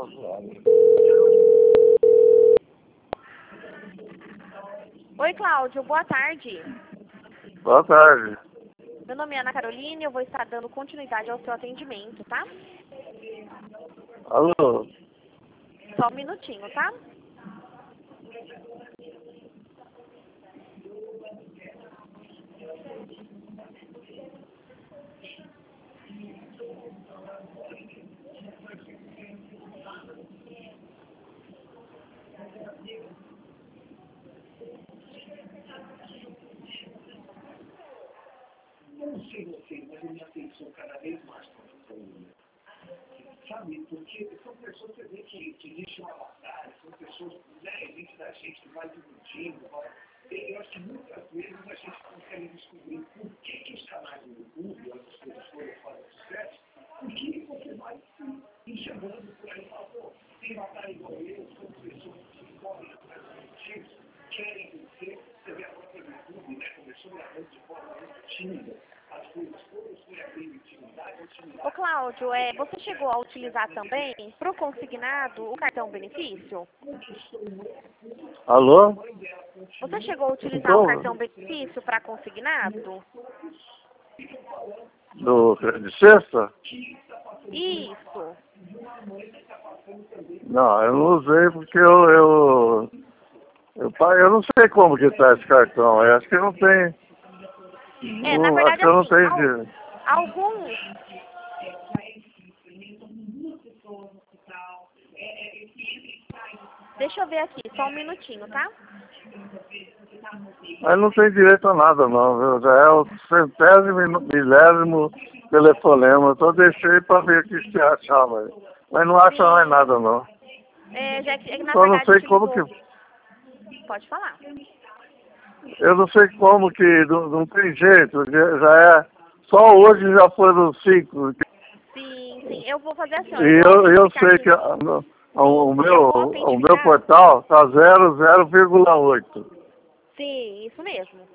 Oi, Cláudio, boa tarde. Boa tarde. Meu nome é Ana Carolina e eu vou estar dando continuidade ao seu atendimento, tá? Alô? Só um minutinho, tá? Eu não sei você, mas eu me atenção cada vez mais com a família. Sabe, porque são pessoas que vê que existe uma batalha, são pessoas, né, existe da gente que vai discutindo, eu acho que muitas vezes a gente consegue descobrir por que os canais do YouTube, as coisas todas fazem sucesso, porque você vai se enxergando por aí e fala, pô, tem batalha igual eu, são pessoas que correm atrás dos objetivos, querem vencer, você vê a própria YouTube, né, começou gravando de forma muito tímida, as coisas todas foi abrindo intimidade. Ô, Cláudio, você chegou a utilizar também, para o consignado, o cartão benefício? Alô? Você chegou a utilizar o cartão benefício para consignado? De sexta? Isso. Não, eu não usei porque eu não sei como que tá esse cartão. Eu acho que não tem. Na verdade, acho que eu não assim, tenho. alguns... Deixa eu ver aqui, só um minutinho, tá? Mas não tem direito a nada, não, viu? Já é o 100º telefonema. Eu só deixei para ver o que você achava. Mas não acha mais nada, não. Já que na Só não verdade sei como que... Pode falar. Eu não sei como que não tem jeito. Já é... Só hoje já foram 5. Sim, eu vou fazer assim, ó, E eu sei que o meu portal está 0,8. Sim, isso mesmo.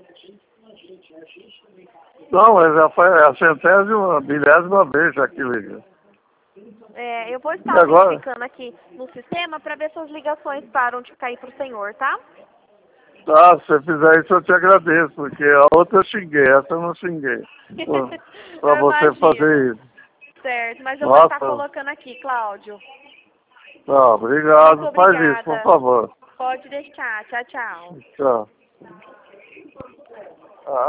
Não, mas já foi a 100ª vez já que liga. Eu vou estar verificando aqui no sistema para ver se as ligações param de cair para o senhor, tá? Tá, se você fizer isso eu te agradeço, porque a outra eu xinguei, essa eu não xinguei. Para você fazer isso. Certo, mas eu vou estar colocando aqui, Cláudio. Tá, obrigado. Muito Faz obrigada. isso, por favor. Pode deixar. Tchau, tchau. Tchau.